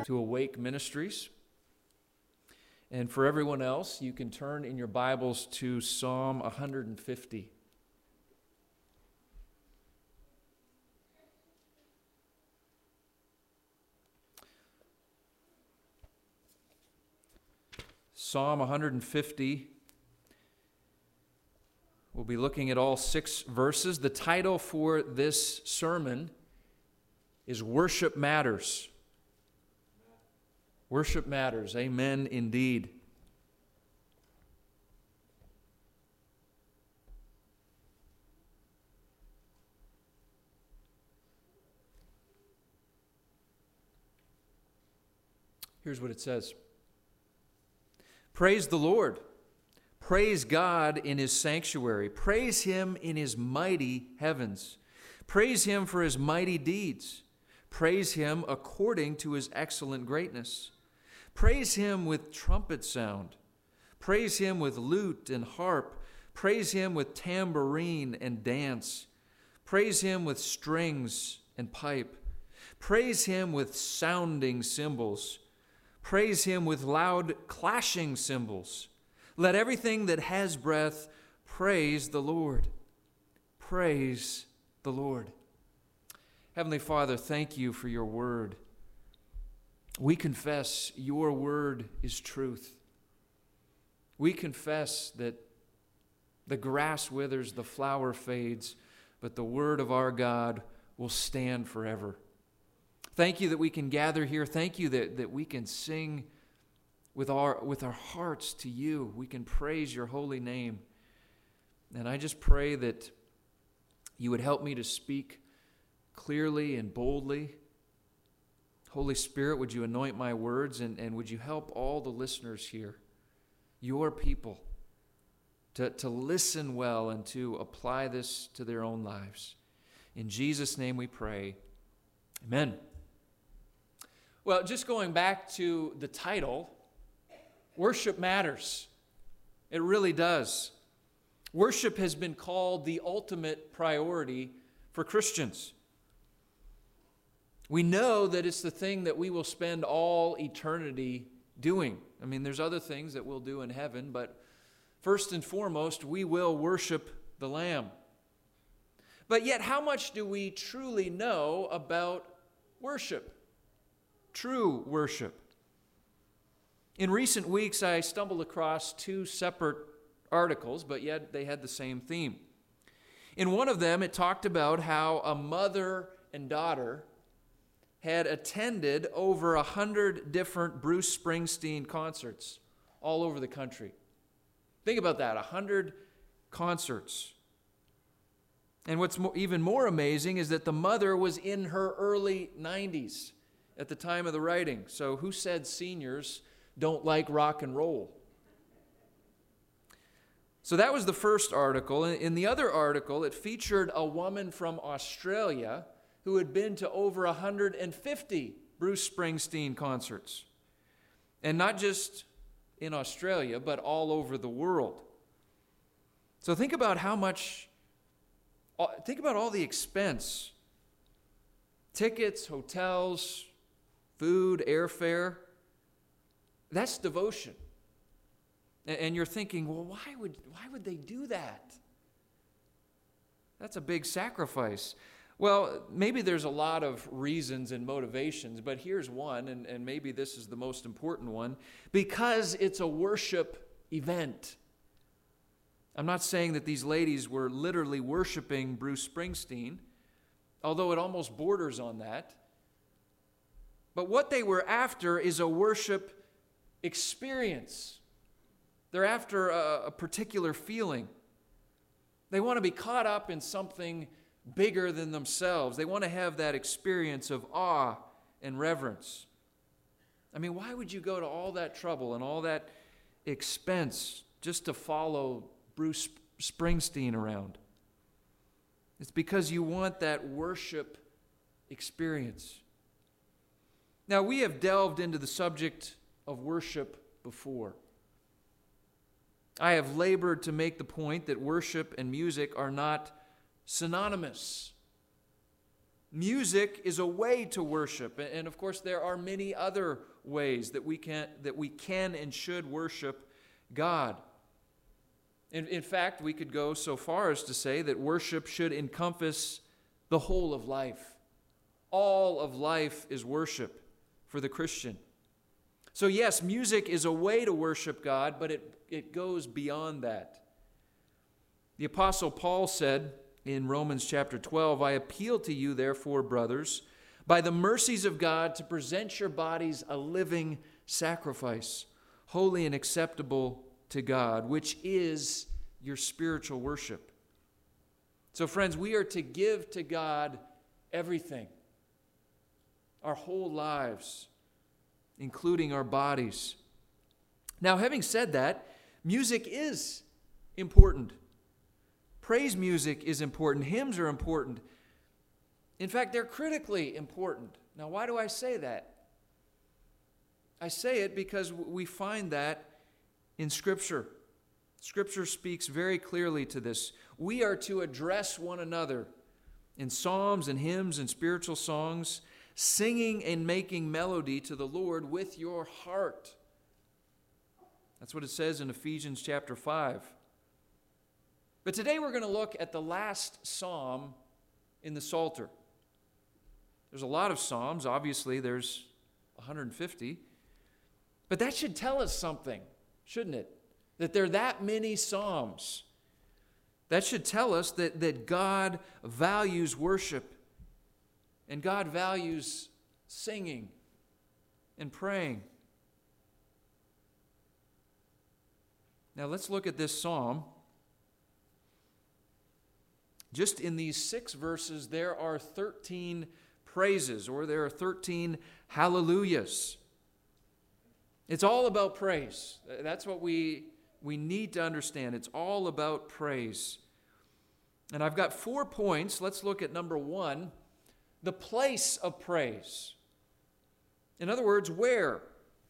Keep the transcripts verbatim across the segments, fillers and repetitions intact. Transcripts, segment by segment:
to Awake Ministries. And for everyone else, you can turn in your Bibles to Psalm one hundred fifty. Psalm one hundred fifty. We'll be looking at all six verses. The title for this sermon is Worship Matters. Worship matters. Amen indeed. Here's what it says. Praise the Lord. Praise God in His sanctuary. Praise Him in His mighty heavens. Praise Him for His mighty deeds. Praise Him according to His excellent greatness. Praise Him with trumpet sound. Praise Him with lute and harp. Praise Him with tambourine and dance. Praise Him with strings and pipe. Praise Him with sounding cymbals. Praise Him with loud clashing cymbals. Let everything that has breath praise the Lord. Praise the Lord. Heavenly Father, thank You for Your word. We confess Your word is truth. We confess that the grass withers, the flower fades, but the word of our God will stand forever. Thank You that we can gather here. Thank You that, that we can sing with our, with our hearts to You. We can praise Your holy name. And I just pray that You would help me to speak clearly and boldly. Holy Spirit, would You anoint my words, and, and would You help all the listeners here, Your people, to, to listen well and to apply this to their own lives. In Jesus' name we pray. Amen. Well, just going back to the title, worship matters. It really does. Worship has been called the ultimate priority for Christians. We know that it's the thing that we will spend all eternity doing. I mean, there's other things that we'll do in heaven, but first and foremost, we will worship the Lamb. But yet, how much do we truly know about worship? True worship. In recent weeks, I stumbled across two separate articles, but yet they had the same theme. In one of them, it talked about how a mother and daughter had attended over a hundred different Bruce Springsteen concerts all over the country. Think about that, a hundred concerts. And what's more, even more amazing is that the mother was in her early nineties at the time of the writing. So who said seniors don't like rock and roll? So that was the first article. In the other article, it featured a woman from Australia who had been to over one hundred fifty Bruce Springsteen concerts. And not just in Australia, but all over the world. So think about how much, think about all the expense. Tickets, hotels, food, airfare. That's devotion. And you're thinking, well, why would, why would they do that? That's a big sacrifice. Well, maybe there's a lot of reasons and motivations, but here's one, and, and maybe this is the most important one, because it's a worship event. I'm not saying that these ladies were literally worshiping Bruce Springsteen, although it almost borders on that. But what they were after is a worship experience. They're after a, a particular feeling. They want to be caught up in something bigger than themselves. They want to have that experience of awe and reverence. I mean, why would you go to all that trouble and all that expense just to follow Bruce Springsteen around? It's because you want that worship experience. Now, we have delved into the subject of worship before. I have labored to make the point that worship and music are not synonymous. Music is a way to worship, and of course there are many other ways that we can that we can and should worship God. In, in fact, we could go so far as to say that worship should encompass the whole of life. All of life is worship for the Christian. So yes, music is a way to worship God, but it, it goes beyond that. The Apostle Paul said in Romans chapter twelve, I appeal to you, therefore, brothers, by the mercies of God, to present your bodies a living sacrifice, holy and acceptable to God, which is your spiritual worship. So friends, we are to give to God everything, our whole lives, including our bodies. Now, having said that, music is important. Praise music is important. Hymns are important. In fact, they're critically important. Now, why do I say that? I say it because we find that in Scripture. Scripture speaks very clearly to this. We are to address one another in psalms and hymns and spiritual songs, singing and making melody to the Lord with your heart. That's what it says in Ephesians chapter five. But today we're going to look at the last psalm in the Psalter. There's a lot of psalms. Obviously, there's one hundred fifty. But that should tell us something, shouldn't it? That there are that many psalms. That should tell us that, that God values worship. And God values singing and praying. Now let's look at this psalm. Just in these six verses, there are thirteen praises, or there are thirteen hallelujahs. It's all about praise. That's what we, we need to understand. It's all about praise. And I've got four points. Let's look at number one, the place of praise. In other words, where?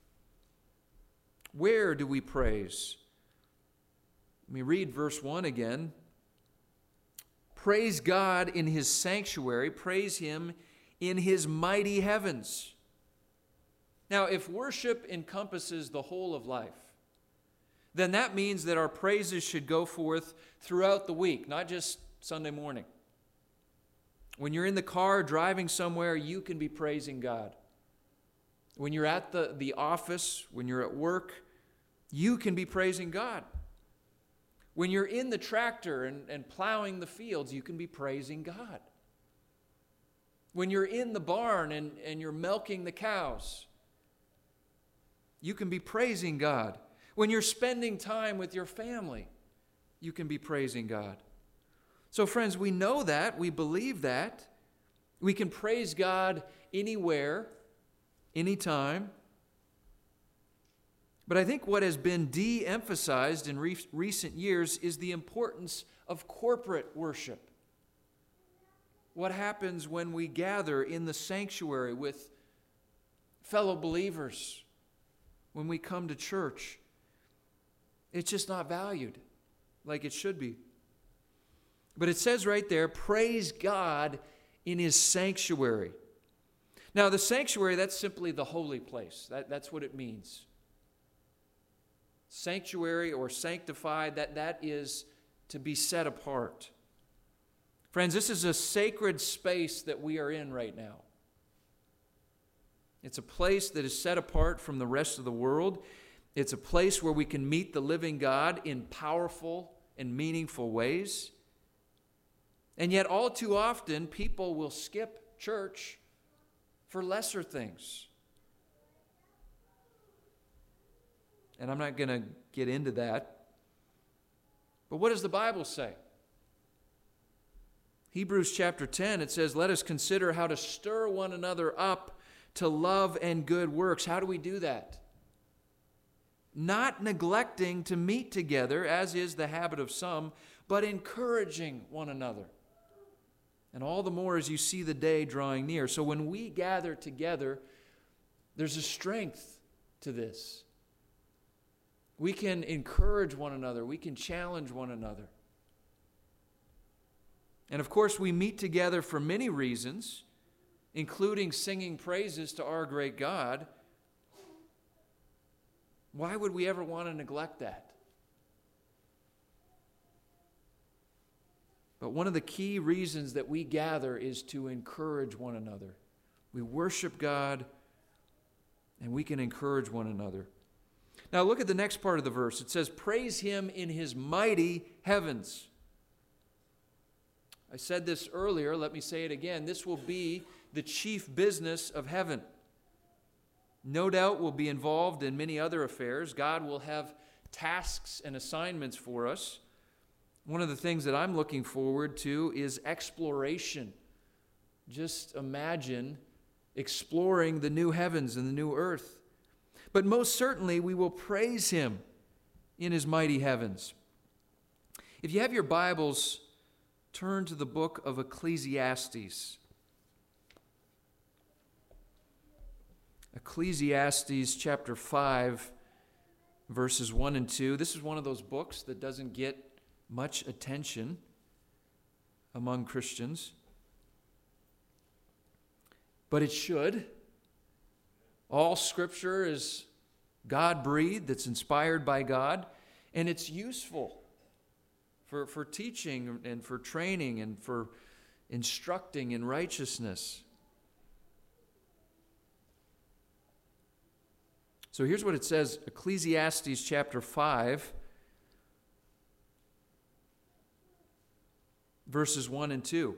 Where do we praise? Let me read verse one again. Praise God in His sanctuary. Praise Him in His mighty heavens. Now, if worship encompasses the whole of life, then that means that our praises should go forth throughout the week, not just Sunday morning. When you're in the car driving somewhere, you can be praising God. When you're at the, the office, when you're at work, you can be praising God. When you're in the tractor and, and plowing the fields, you can be praising God. When you're in the barn and, and you're milking the cows, you can be praising God. When you're spending time with your family, you can be praising God. So friends, we know that, we believe that. We can praise God anywhere, anytime. But I think what has been de-emphasized in re- recent years is the importance of corporate worship. What happens when we gather in the sanctuary with fellow believers, when we come to church? It's just not valued like it should be. But it says right there, praise God in His sanctuary. Now, the sanctuary, that's simply the holy place. That, that's what it means. Sanctuary or sanctified, that, that is to be set apart. Friends, this is a sacred space that we are in right now. It's a place that is set apart from the rest of the world. It's a place where we can meet the living God in powerful and meaningful ways. And yet all too often, people will skip church for lesser things. And I'm not going to get into that. But what does the Bible say? Hebrews chapter ten, it says, let us consider how to stir one another up to love and good works. How do we do that? Not neglecting to meet together, as is the habit of some, but encouraging one another. And all the more as you see the day drawing near. So when we gather together, there's a strength to this. We can encourage one another. We can challenge one another. And of course, we meet together for many reasons. including singing praises to our great God, why would we ever want to neglect that? But one of the key reasons that we gather is to encourage one another. We worship God, and we can encourage one another. Now look at the next part of the verse. It says, praise him in his mighty heavens. I said this earlier, let me say it again. This will be the chief business of heaven. No doubt we'll be involved in many other affairs. God will have tasks and assignments for us. One of the things that I'm looking forward to is exploration. Just imagine exploring the new heavens and the new earth. But most certainly we will praise him in his mighty heavens. If you have your Bibles, turn to the book of Ecclesiastes. Ecclesiastes chapter five, verses one and two. This is one of those books that doesn't get much attention among Christians, but it should. All Scripture is God-breathed, it's inspired by God, and it's useful for, for teaching and for training and for instructing in righteousness. So here's what it says, Ecclesiastes chapter five, verses one and two.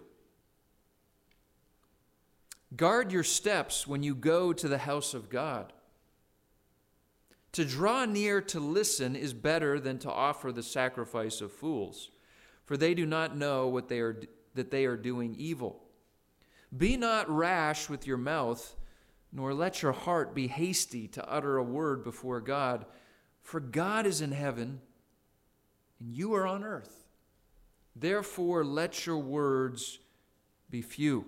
Guard your steps when you go to the house of God. To draw near to listen is better than to offer the sacrifice of fools, for they do not know what they are, that they are doing evil. Be not rash with your mouth, nor let your heart be hasty to utter a word before God, for God is in heaven, and you are on earth. Therefore, let your words be few.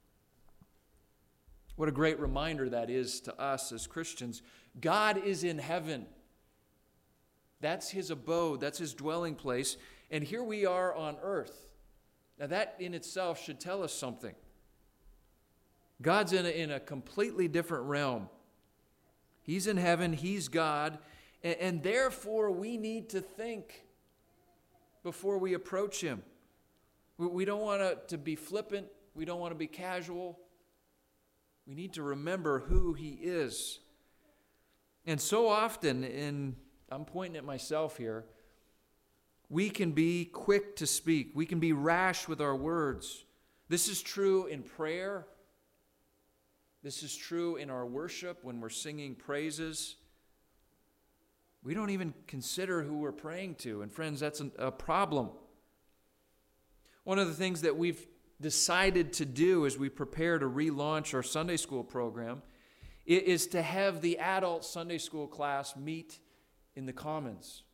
What a great reminder that is to us as Christians. God is in heaven. That's his abode. That's his dwelling place. And here we are on earth. Now that in itself should tell us something. God's in a, in a completely different realm. He's in heaven. He's God. And, and therefore, we need to think before we approach him. We, we don't want to, to be flippant. We don't want to be casual. We need to remember who he is. And so often, and I'm pointing at myself here, we can be quick to speak. We can be rash with our words. This is true in prayer. This is true in our worship when we're singing praises. We don't even consider who we're praying to. And friends, that's a problem. One of the things that we've decided to do as we prepare to relaunch our Sunday school program is to have the adult Sunday school class meet in the Commons.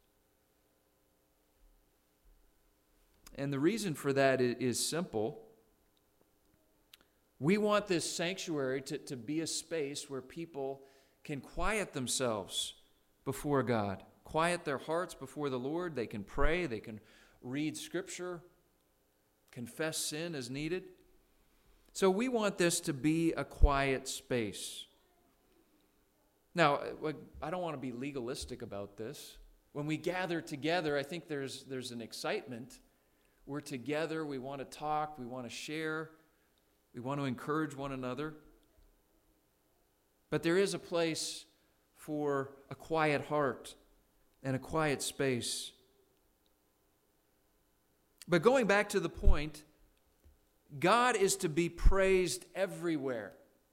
And the reason for that is simple. We want this sanctuary to, to be a space where people can quiet themselves before God, quiet their hearts before the Lord. They can pray, they can read Scripture, confess sin as needed. So we want this to be a quiet space. Now, I don't want to be legalistic about this. When we gather together, I think there's, there's an excitement. We're together, we want to talk, we want to share, we want to encourage one another. But there is a place for a quiet heart and a quiet space. But going back to the point, God is to be praised everywhere,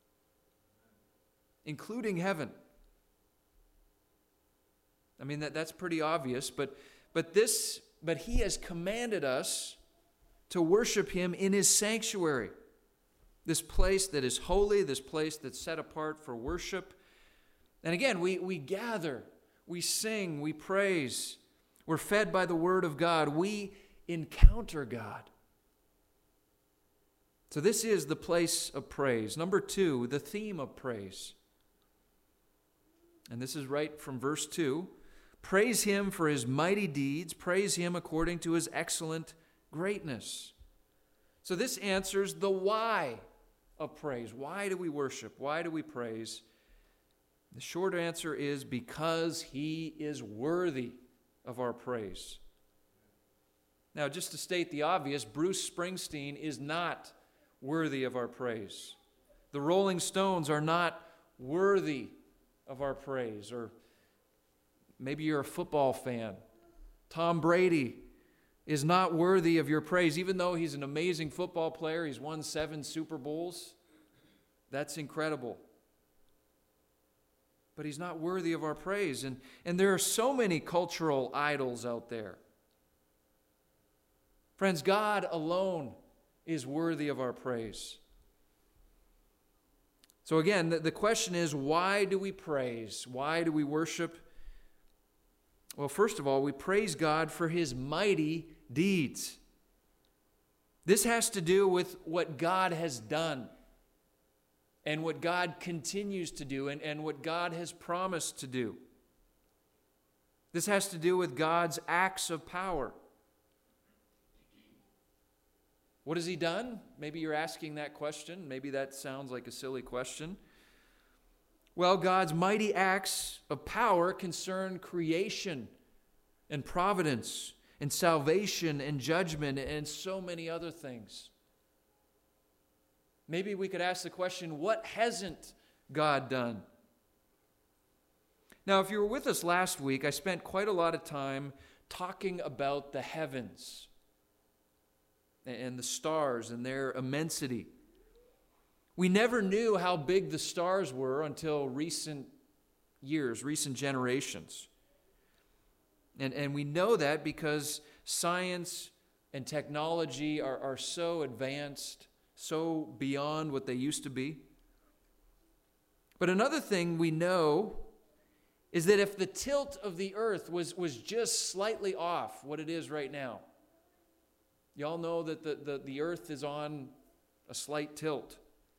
including heaven. I mean, that, that's pretty obvious, but, but, this, but he has commanded us to worship him in his sanctuary, this place that is holy, this place that's set apart for worship. And again, we, we gather, we sing, we praise, we're fed by the word of God, we encounter God. So this is the place of praise. Number two, the theme of praise. And this is right from verse two. Praise him for his mighty deeds. Praise him according to his excellent greatness. So this answers the why of praise. Why do we worship? Why do we praise? The short answer is because he is worthy of our praise. Now, just to state the obvious, Bruce Springsteen is not worthy of our praise. The Rolling Stones are not worthy of our praise. Or maybe you're a football fan. Tom Brady is not worthy of your praise, even though he's an amazing football player. He's won seven Super Bowls. That's incredible. But he's not worthy of our praise. And, and there are so many cultural idols out there. Friends, God alone is worthy of our praise. So again, the, the question is, why do we praise? Why do we worship? Well, first of all, we praise God for his mighty deeds. This has to do with what God has done and what God continues to do and, and what God has promised to do. This has to do with God's acts of power. What has he done? Maybe you're asking that question. Maybe that sounds like a silly question. Well, God's mighty acts of power concern creation and providence and salvation and judgment and so many other things. Maybe we could ask the question, what hasn't God done? Now, if you were with us last week, I spent quite a lot of time talking about the heavens and the stars and their immensity. We never knew how big the stars were until recent years, recent generations. And, and we know that because science and technology are, are so advanced, so beyond what they used to be. But another thing we know is that if the tilt of the earth was, was just slightly off what it is right now, y'all know that the, the, the earth is on a slight tilt.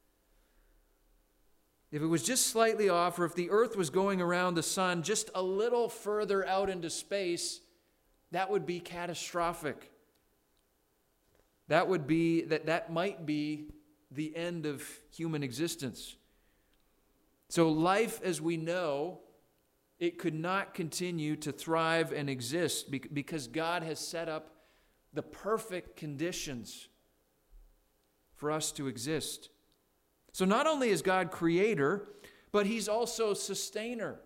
If it was just slightly off, or if the earth was going around the sun just a little further out into space, that would be catastrophic. That would be, that, that might be the end of human existence. So life as we know, it could not continue to thrive and exist because God has set up the perfect conditions for us to exist. So not only is God creator, but he's also sustainer.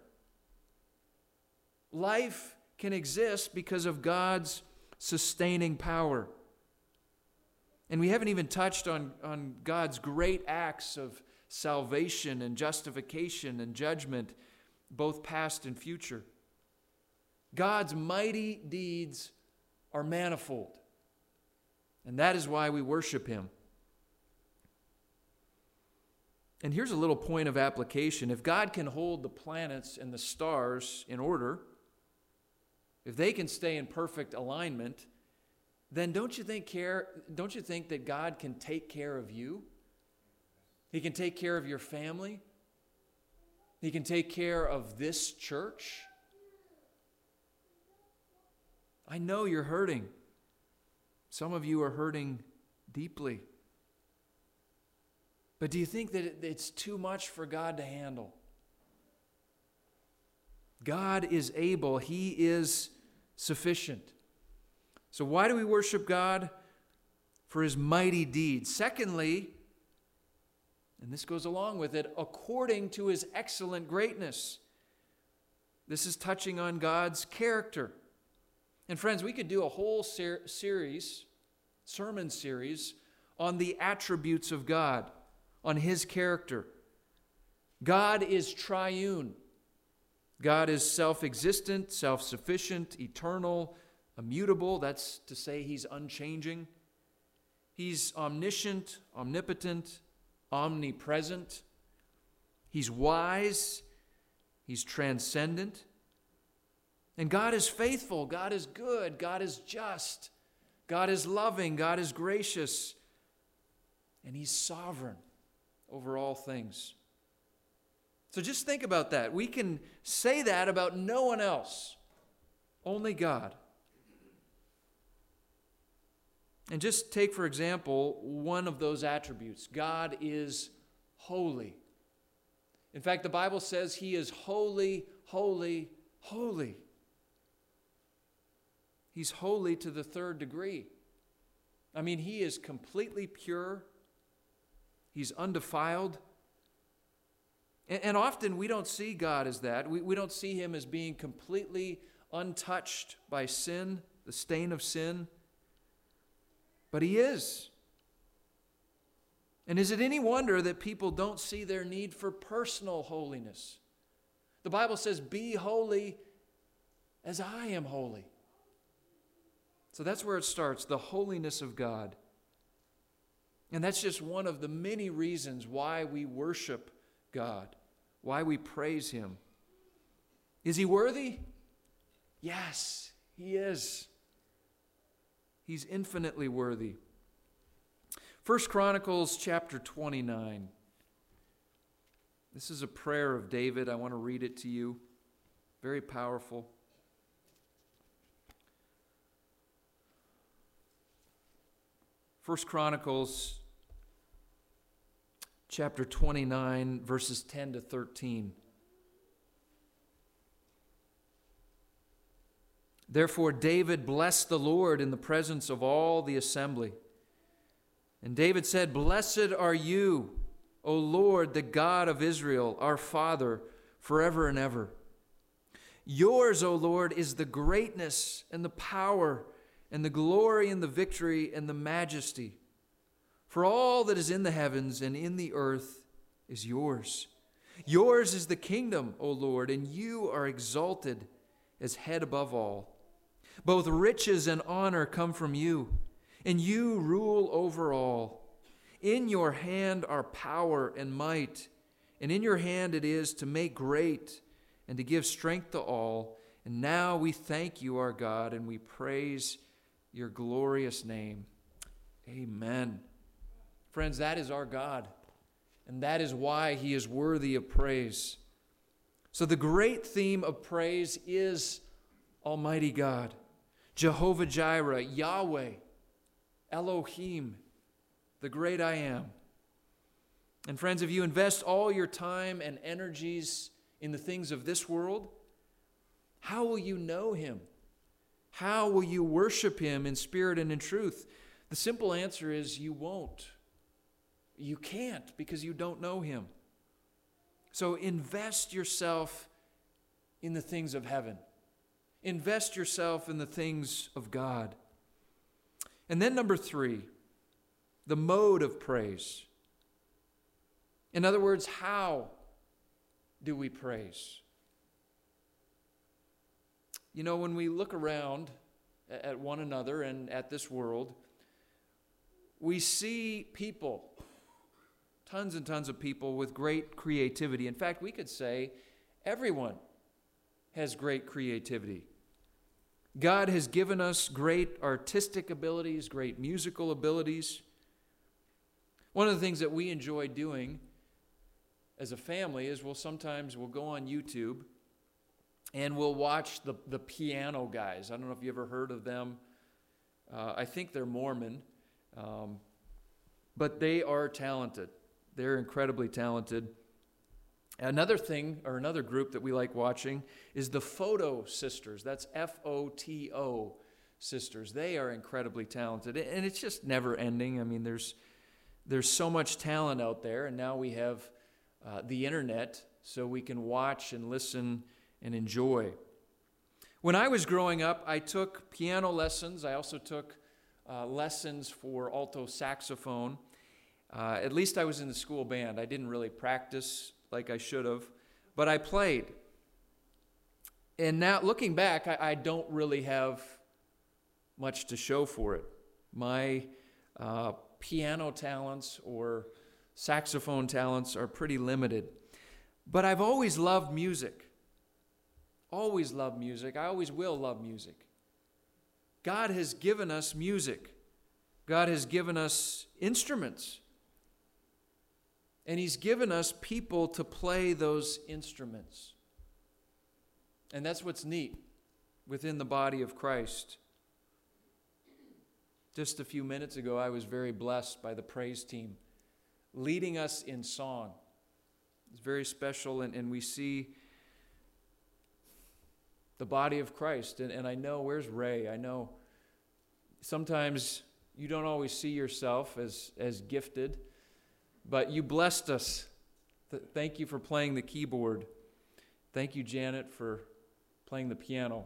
Life can exist because of God's sustaining power. And we haven't even touched on, on God's great acts of salvation and justification and judgment, both past and future. God's mighty deeds are manifold. And that is why we worship him. And here's a little point of application. If God can hold the planets and the stars in order, if they can stay in perfect alignment, then don't you think care, don't you think that God can take care of you? He can take care of your family. He can take care of this church. I know you're hurting. Some of you are hurting deeply. But do you think that it's too much for God to handle? God is able. He is sufficient. So why do we worship God? For his mighty deeds. Secondly, and this goes along with it, according to his excellent greatness. This is touching on God's character. And friends, we could do a whole ser- series, sermon series, on the attributes of God, on his character. God is triune. God is self-existent, self-sufficient, eternal, immutable. That's to say he's unchanging. He's omniscient, omnipotent, omnipresent. He's wise. He's transcendent. And God is faithful. God is good. God is just. God is loving. God is gracious. And he's sovereign over all things. So just think about that. We can say that about no one else, only God. And just take, for example, one of those attributes. God is holy. In fact, the Bible says he is holy, holy, holy. He's holy to the third degree. I mean, he is completely pure. He's undefiled. And, and often we don't see God as that. We, we don't see him as being completely untouched by sin, the stain of sin. But he is. And is it any wonder that people don't see their need for personal holiness? The Bible says, be holy as I am holy. So that's where it starts, the holiness of God. And that's just one of the many reasons why we worship God, why we praise him. Is he worthy? Yes, he is. He's infinitely worthy. First Chronicles chapter twenty-nine. This is a prayer of David. I want to read it to you. Very powerful. First Chronicles chapter twenty-nine, verses ten to thirteen. Therefore David blessed the Lord in the presence of all the assembly. And David said, Blessed are you, O Lord, the God of Israel, our Father, forever and ever. Yours, O Lord, is the greatness and the power and the glory and the victory and the majesty. For all that is in the heavens and in the earth is yours. Yours is the kingdom, O Lord, and you are exalted as head above all. Both riches and honor come from you, and you rule over all. In your hand are power and might, and in your hand it is to make great and to give strength to all. And now we thank you, our God, and we praise your glorious name. Amen. Friends, that is our God, and that is why he is worthy of praise. So the great theme of praise is Almighty God, Jehovah Jireh, Yahweh, Elohim, the great I am. And friends, if you invest all your time and energies in the things of this world, how will you know him? How will you worship him in spirit and in truth? The simple answer is you won't. You can't, because you don't know him. So invest yourself in the things of heaven. Invest yourself in the things of God. And then number three, the mode of praise. In other words, how do we praise? You know, when we look around at one another and at this world, we see people, tons and tons of people with great creativity. In fact, we could say everyone has great creativity. God has given us great artistic abilities, great musical abilities. One of the things that we enjoy doing as a family is we'll sometimes we'll go on YouTube and we'll watch the, the piano guys. I don't know if you ever heard of them. Uh, I think they're Mormon, um, but they are talented. They're incredibly talented. Another thing, or another group that we like watching, is the Photo Sisters. That's F O T O Sisters. They are incredibly talented, and it's just never ending. I mean, there's there's so much talent out there, and now we have uh, the internet, so we can watch and listen and enjoy. When I was growing up, I took piano lessons. I also took uh, lessons for alto saxophone. Uh, at least I was in the school band. I didn't really practice like I should have, but I played. And now, looking back, I, I don't really have much to show for it. My uh, piano talents or saxophone talents are pretty limited. But I've always loved music. Always loved music. I always will love music. God has given us music. God has given us instruments. And he's given us people to play those instruments. And that's what's neat within the body of Christ. Just a few minutes ago, I was very blessed by the praise team leading us in song. It's very special, and, and we see the body of Christ. And, and I know, where's Ray? I know sometimes you don't always see yourself as, as gifted, but you blessed us. Th- thank you for playing the keyboard. Thank you, Janet, for playing the piano.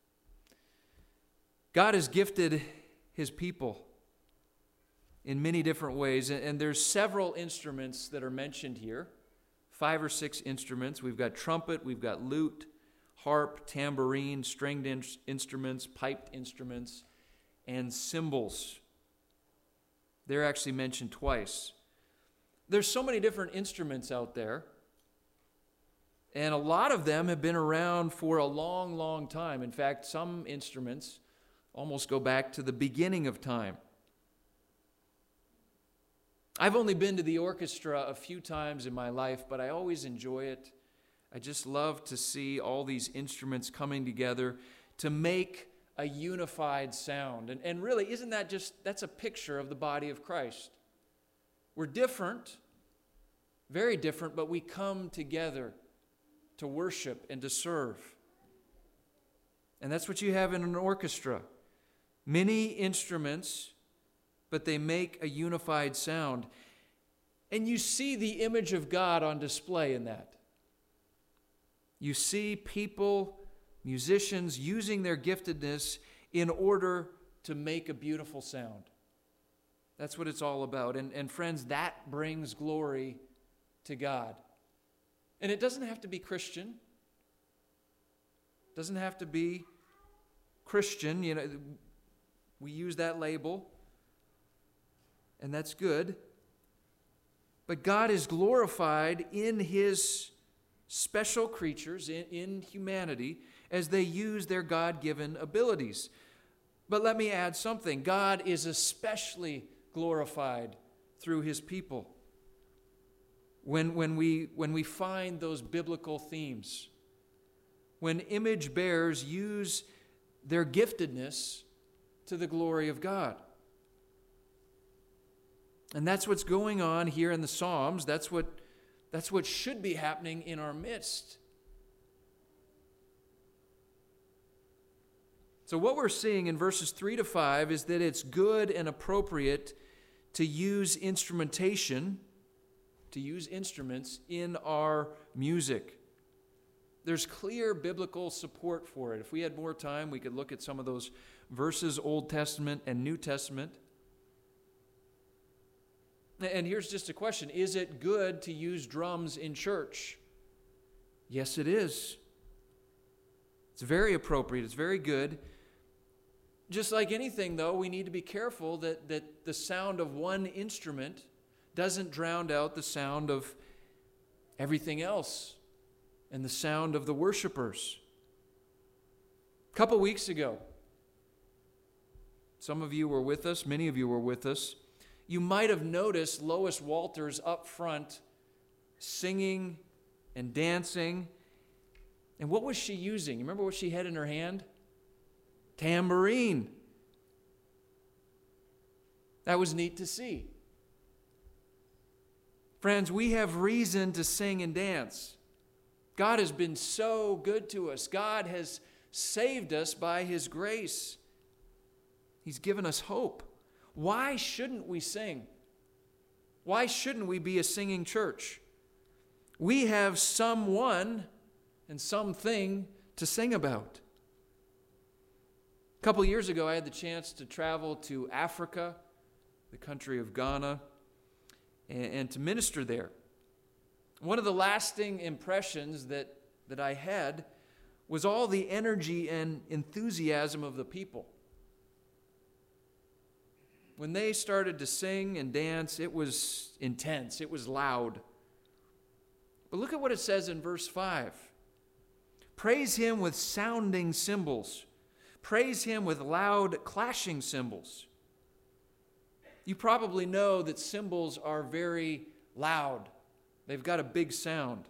God has gifted His people in many different ways, and, and there's several instruments that are mentioned here. Five or six instruments. We've got trumpet, we've got lute, harp, tambourine, stringed in- instruments, piped instruments, and cymbals. They're actually mentioned twice. There's so many different instruments out there, and a lot of them have been around for a long, long time. In fact, some instruments almost go back to the beginning of time. I've only been to the orchestra a few times in my life, but I always enjoy it. I just love to see all these instruments coming together to make a unified sound. And, and really, isn't that just, that's a picture of the body of Christ. We're different, very different, but we come together to worship and to serve. And that's what you have in an orchestra. Many instruments, but they make a unified sound. And you see the image of God on display in that. You see people, musicians, using their giftedness in order to make a beautiful sound. That's what it's all about. And, and friends, that brings glory to God. And it doesn't have to be Christian. It doesn't have to be Christian. You know, we use that label, and that's good. But God is glorified in His special creatures, in, in humanity, as they use their God-given abilities. But let me add something. God is especially glorified through His people. When, when, we, when we find those biblical themes, when image bearers use their giftedness to the glory of God. And that's what's going on here in the Psalms. That's what, that's what should be happening in our midst. So what we're seeing in verses three to five is that it's good and appropriate to use instrumentation, to use instruments in our music. There's clear biblical support for it. If we had more time, we could look at some of those verses, Old Testament and New Testament. And here's just a question. Is it good to use drums in church? Yes, it is. It's very appropriate. It's very good. Just like anything, though, we need to be careful that, that the sound of one instrument doesn't drown out the sound of everything else and the sound of the worshipers. A couple weeks ago, some of you were with us, many of you were with us. You might have noticed Lois Walters up front singing and dancing. And what was she using? You remember what she had in her hand? Tambourine. That was neat to see. Friends, we have reason to sing and dance. God has been so good to us. God has saved us by His grace. He's given us hope. Why shouldn't we sing? Why shouldn't we be a singing church? We have someone and something to sing about. A couple years ago, I had the chance to travel to Africa, the country of Ghana, and, and to minister there. One of the lasting impressions that, that I had was all the energy and enthusiasm of the people. When they started to sing and dance, it was intense, it was loud. But look at what it says in verse five. Praise Him with sounding cymbals. Praise Him with loud clashing cymbals. You probably know that cymbals are very loud. They've got a big sound.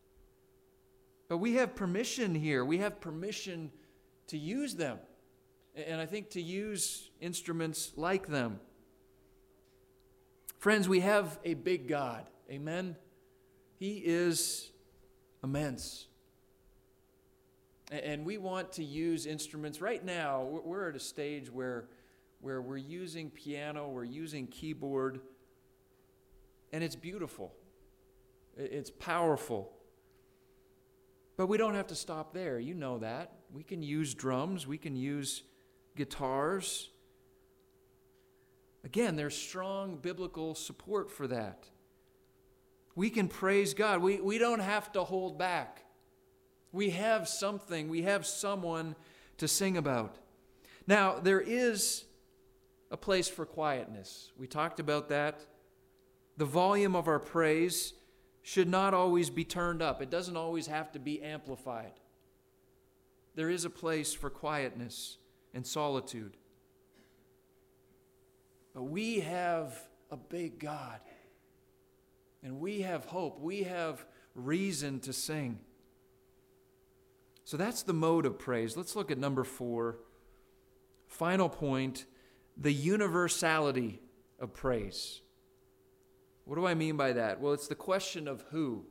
But we have permission here. We have permission to use them. and I think to use instruments like them. Friends, we have a big God. Amen? He is immense. And we want to use instruments. Right now, we're at a stage where, where we're using piano, we're using keyboard, and it's beautiful. It's powerful. But we don't have to stop there. You know that. We can use drums. We can use guitars. Again, there's strong biblical support for that. We can praise God. We, we don't have to hold back. We have something. We have someone to sing about. Now, there is a place for quietness. We talked about that. The volume of our praise should not always be turned up. It doesn't always have to be amplified. There is a place for quietness and solitude. But we have a big God. And we have hope. We have reason to sing. So that's the mode of praise. Let's look at number four. Final point, the universality of praise. What do I mean by that? Well, it's the question of who.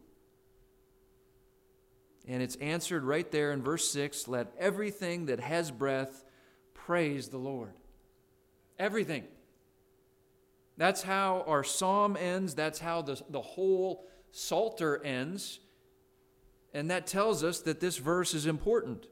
And it's answered right there in verse six. Let everything that has breath praise the Lord. Everything. That's how our psalm ends. That's how the, the whole Psalter ends. And that tells us that this verse is important.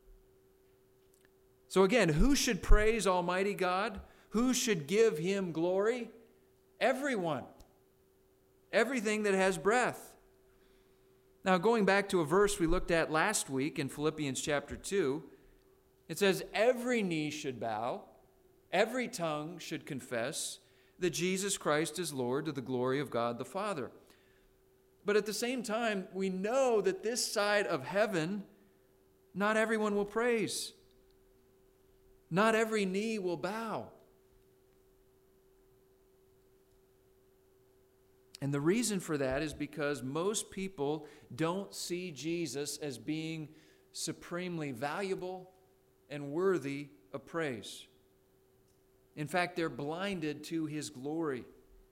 So again, who should praise Almighty God? Who should give Him glory? Everyone. Everything that has breath. Now, going back to a verse we looked at last week in Philippians chapter two, it says, every knee should bow, every tongue should confess that Jesus Christ is Lord to the glory of God the Father. But at the same time, we know that this side of heaven, not everyone will praise. Not every knee will bow. And the reason for that is because most people don't see Jesus as being supremely valuable and worthy of praise. In fact, they're blinded to His glory.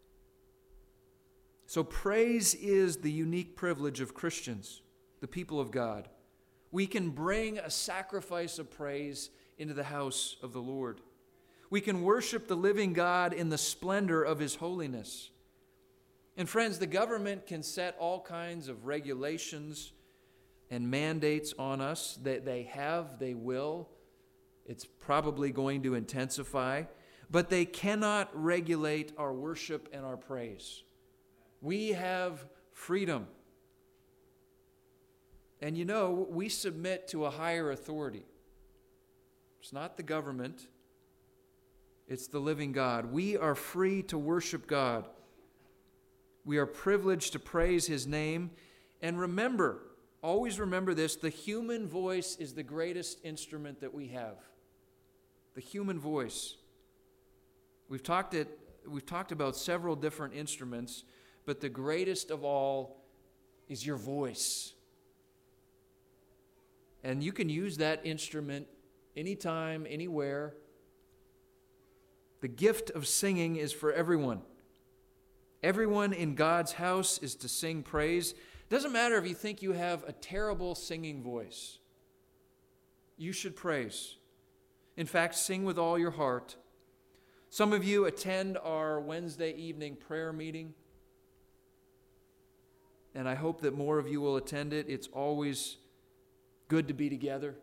So praise is the unique privilege of Christians, the people of God. We can bring a sacrifice of praise into the house of the Lord. We can worship the living God in the splendor of His holiness. And friends, the government can set all kinds of regulations and mandates on us that they have, they will. It's probably going to intensify. But they cannot regulate our worship and our praise. We have freedom. And you know, we submit to a higher authority. It's not the government. It's the living God. We are free to worship God. We are privileged to praise His name. And remember, always remember this, the human voice is the greatest instrument that we have. The human voice. We've talked it, we've talked about several different instruments, but the greatest of all is your voice. And you can use that instrument anytime, anywhere. The gift of singing is for everyone. Everyone in God's house is to sing praise. Doesn't matter if you think you have a terrible singing voice. You should praise. In fact, sing with all your heart. Some of you attend our Wednesday evening prayer meeting, and I hope that more of you will attend it. It's always good to be together.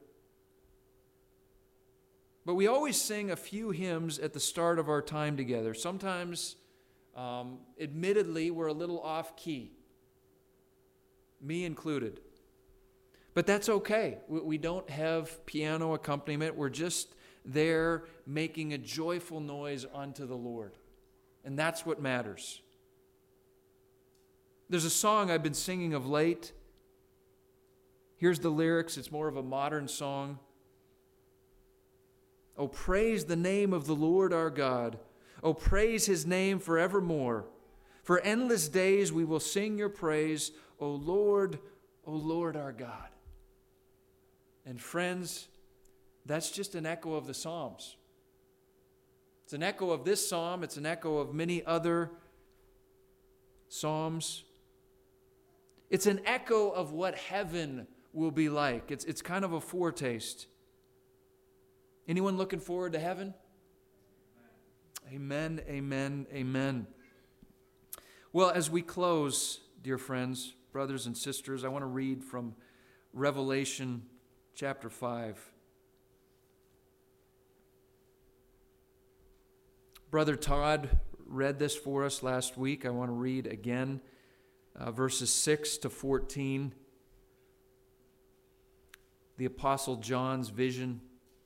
But we always sing a few hymns at the start of our time together. Sometimes, um, admittedly, we're a little off key, me included. But that's okay. We, we don't have piano accompaniment. We're just there making a joyful noise unto the Lord. And that's what matters. There's a song I've been singing of late. Here's the lyrics. It's more of a modern song. Oh, praise the name of the Lord our God. Oh, praise His name forevermore. For endless days we will sing your praise. O Lord, O Lord our God. And friends, That's just an echo of the Psalms. It's an echo of this psalm. It's an echo of many other psalms. It's an echo of what heaven will be like. It's, it's kind of a foretaste. Anyone looking forward to heaven? Amen, amen, amen. Well, as we close, dear friends, brothers and sisters, I want to read from Revelation chapter five. Brother Todd read this for us last week. I want to read again uh, verses six to fourteen. The Apostle John's vision.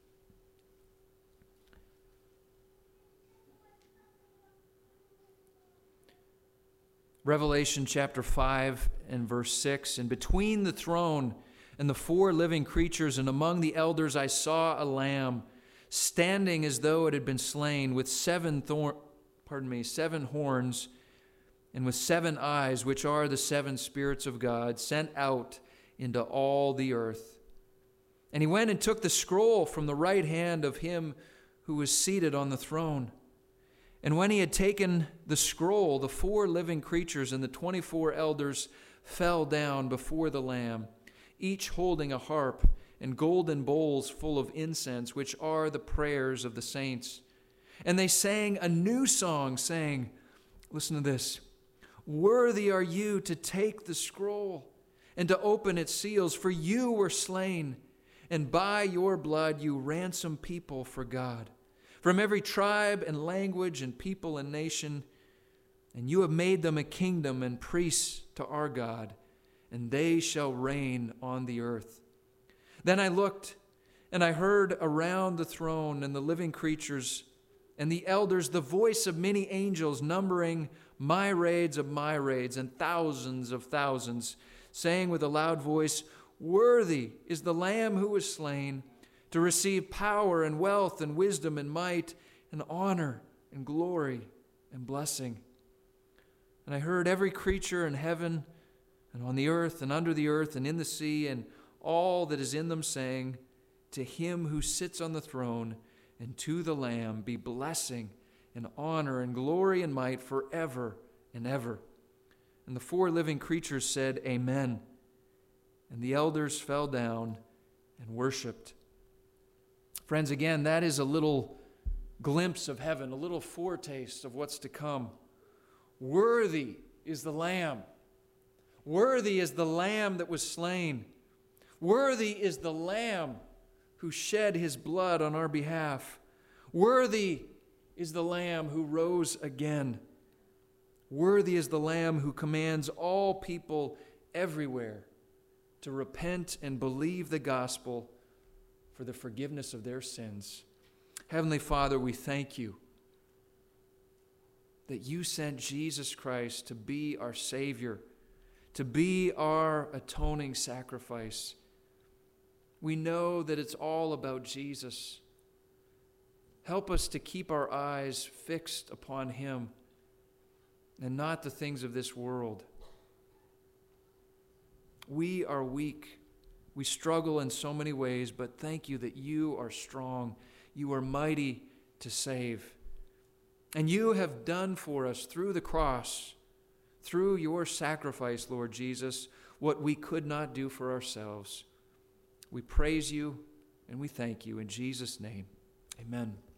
Revelation chapter five and verse six. And between the throne and the four living creatures and among the elders I saw a lamb standing as though it had been slain, with seven thorn, pardon me, seven horns and with seven eyes, which are the seven spirits of God, sent out into all the earth. And he went and took the scroll from the right hand of him who was seated on the throne. And when he had taken the scroll, the four living creatures and the twenty-four elders fell down before the Lamb, each holding a harp and golden bowls full of incense, which are the prayers of the saints. And they sang a new song, saying, listen to this, "Worthy are you to take the scroll and to open its seals, for you were slain, and by your blood you ransom people for God, from every tribe and language and people and nation, and you have made them a kingdom and priests to our God, and they shall reign on the earth." Then I looked, and I heard around the throne and the living creatures and the elders the voice of many angels, numbering myriads of myriads and thousands of thousands, saying with a loud voice, "Worthy is the Lamb who was slain to receive power and wealth and wisdom and might and honor and glory and blessing." And I heard every creature in heaven and on the earth and under the earth and in the sea and all that is in them saying, "To him who sits on the throne and to the Lamb be blessing and honor and glory and might forever and ever." And the four living creatures said, "Amen." And the elders fell down and worshiped. Friends, again, that is a little glimpse of heaven, a little foretaste of what's to come. Worthy is the Lamb. Worthy is the Lamb that was slain. Worthy is the Lamb who shed his blood on our behalf. Worthy is the Lamb who rose again. Worthy is the Lamb who commands all people everywhere to repent and believe the gospel for the forgiveness of their sins. Heavenly Father, we thank you that you sent Jesus Christ to be our Savior, to be our atoning sacrifice. We know that it's all about Jesus. Help us to keep our eyes fixed upon him and not the things of this world. We are weak. We struggle in so many ways, but thank you that you are strong. You are mighty to save. And you have done for us through the cross, through your sacrifice, Lord Jesus, what we could not do for ourselves. We praise you and we thank you in Jesus' name. Amen.